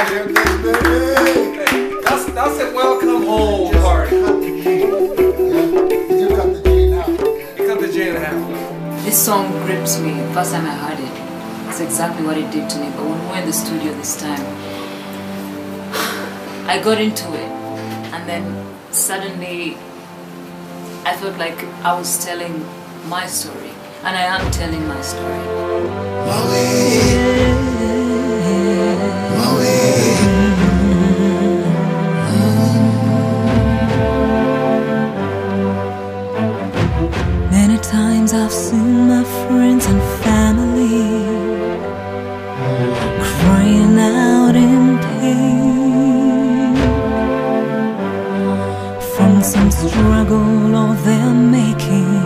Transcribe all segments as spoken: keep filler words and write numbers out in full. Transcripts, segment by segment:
That's that's a welcome home party. You cut the G in half. You cut the J in half. This song grips me. First time I heard it, it's exactly what it did to me. But when we were in the studio this time, I got into it, and then suddenly I felt like I was telling my story, and I am telling my story. Many times I've seen my friends and family crying out in pain from some struggle or they're making.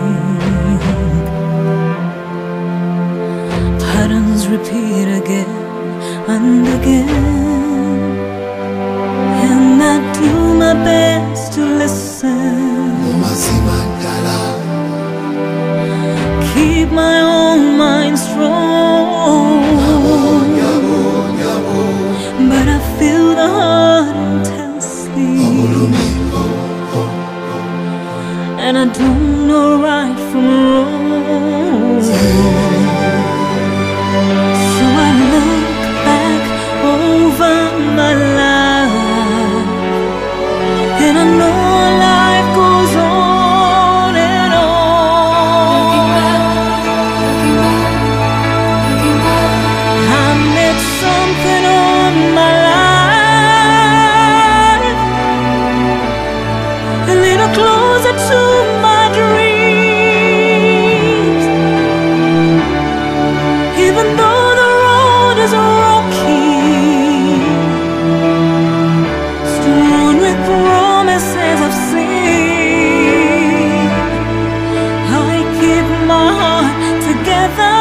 Patterns repeat again and again, and I do my best to listen, keep my own mind strong, but I feel the heart intensely, and I don't know right from wrong. So I look back over my life, and I know life goes on and on. I met something on my life, a little closer to my dreams. Even though the road is rocky, strewn with promises I've seen, I keep my heart together.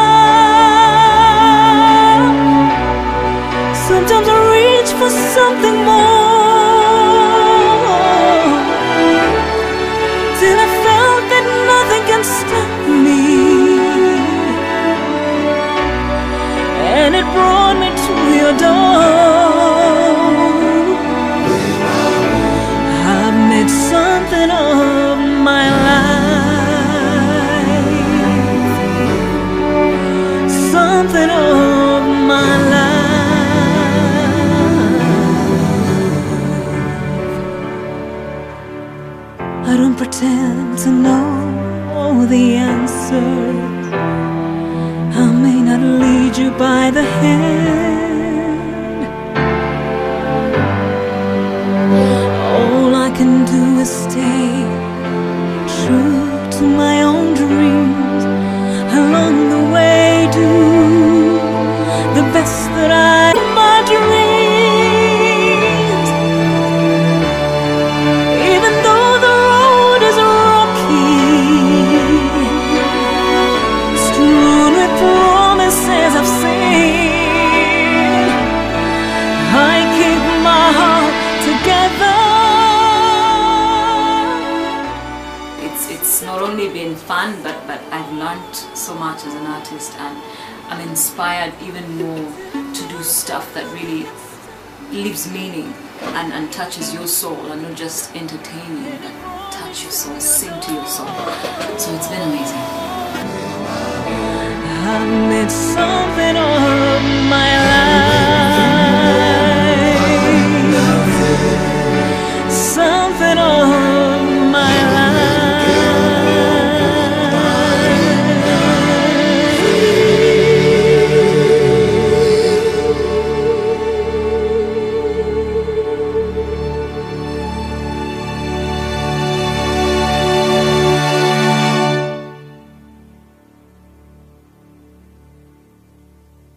Sometimes I reach for something more, till I felt that nothing can stop me, and it brought me to your door. I've made something of my life, something of my life. I don't pretend to know all the answers. I may not lead you by the hand. All I can do is stay true to my own dreams. Along the way, do the best that I can. My dreams, even though the road is rocky, strewn with promises I've seen, I keep my heart together. It's it's not only been fun, but but I've learned so much as an artist, and I'm inspired even more to do stuff that really leaves meaning and, and touches your soul, and not just entertain you, but touch your soul, sing to your soul. So it's been amazing. I made something of my life.